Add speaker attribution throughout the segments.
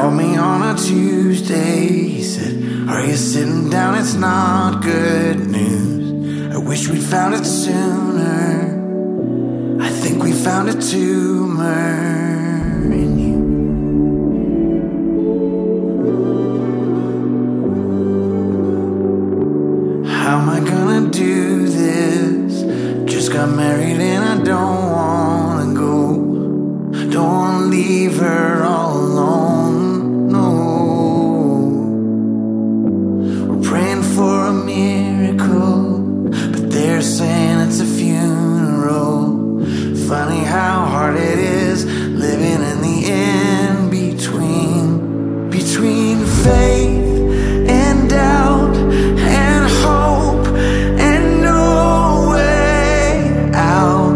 Speaker 1: Called me on a Tuesday. He said, are you sitting down? It's not good news. I wish we'd found it sooner. I think we found a tumor in you. How am I gonna do this? Just got married and I don't wanna go. Don't wanna leave her all alone, no. We're praying for a miracle, but they're saying it's a funeral. Funny how hard it is living in the in-between, between faith and doubt and hope and no way out.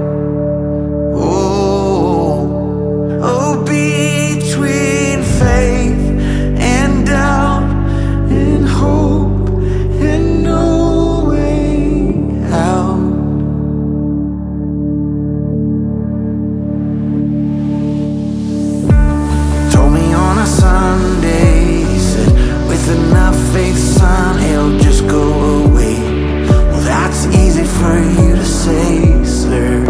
Speaker 1: Oh, between faith and doubt and hope and no way out. Told me on a Sunday, he said, with enough faith, son, it'll just go away. Well, that's easy for you to say, sir.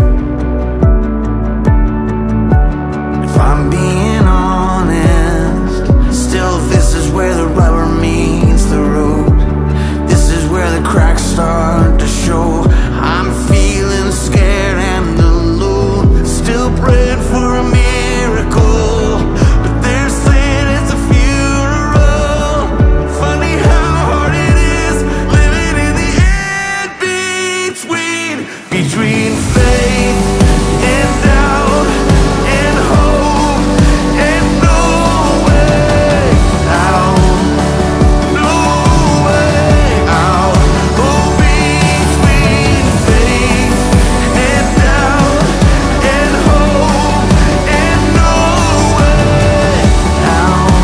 Speaker 1: If I'm being honest, still this is where the rubber meets the road. This is where the cracks start to show. I'm feeling scared and alone, still praying for a miracle, but they're saying it's a funeral. Funny how hard it is living in the in-between, between faith and doubt and hope and no way out, no way out. Oh, between faith and doubt and hope and no way out.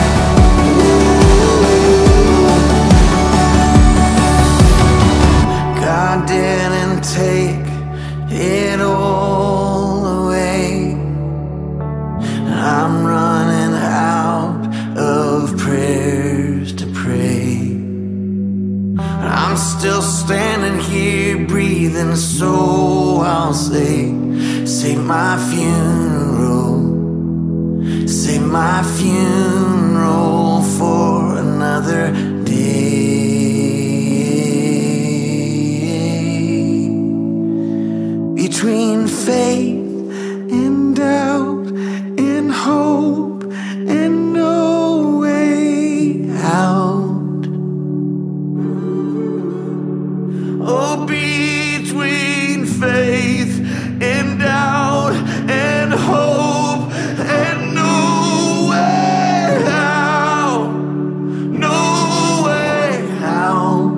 Speaker 1: God didn't take it all away. I'm running out of prayers to pray. I'm still standing here breathing, so I'll say my funeral, say my funeral for another day. Between faith and doubt and hope and no way out. Oh, between faith and doubt and hope and no way out, no way out.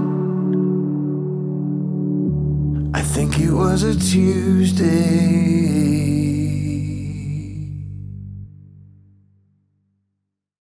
Speaker 1: I think it was a Tuesday.